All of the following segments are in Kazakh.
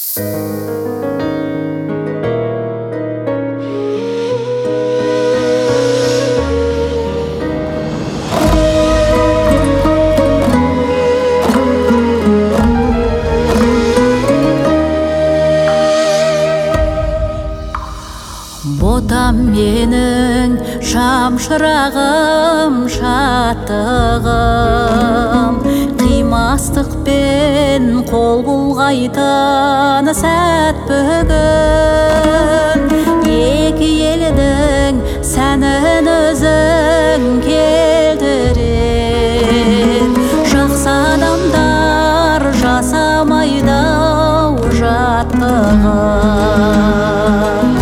Ботам менің шамшырағым, шаттығым, қимастықпен қол бұлғайтын сәт бүгін. Екі елдің сәнін өзің келтірер, жақсы адамдар жасамайды-ау жаттығын.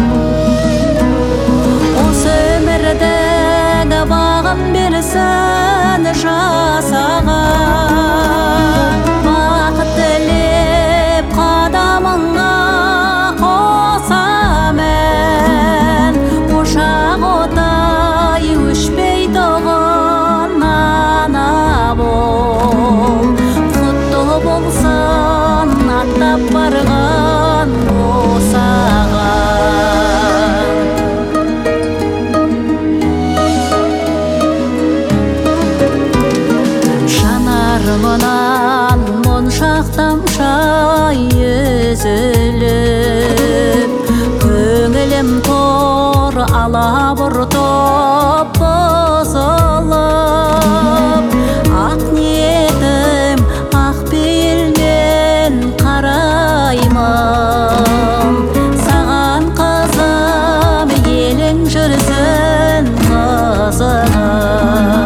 Бағын берсін жасаған, бақыт тілеп қадамыңа қосамын. Ошақ отай өшпей тоғын ана бол, құтты болсын аттап барған босаған. Жанарымнан моншақтам шай үзіліп, көңілім тор алабұртып бұзылып, ақ ниетім ақ пейілмен қараймын. Саған қызым елің жүрсін қызығым.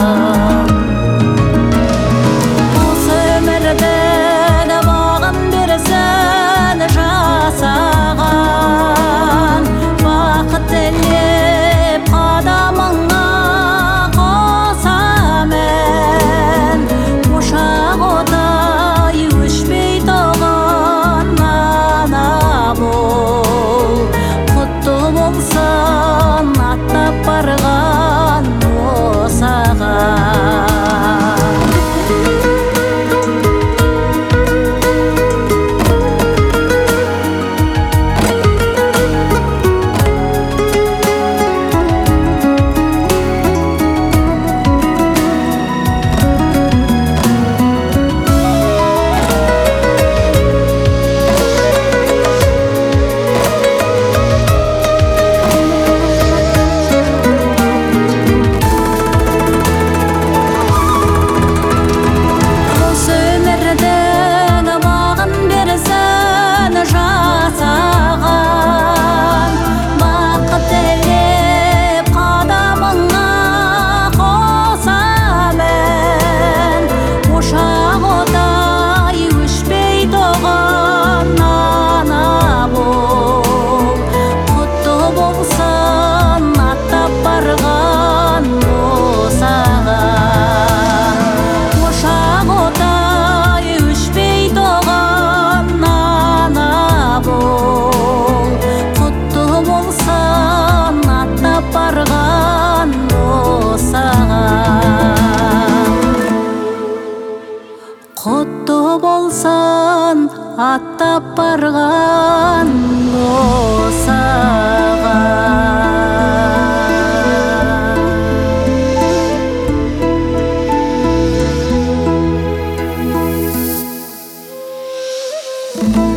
Құтты болсын аттап барған босаған.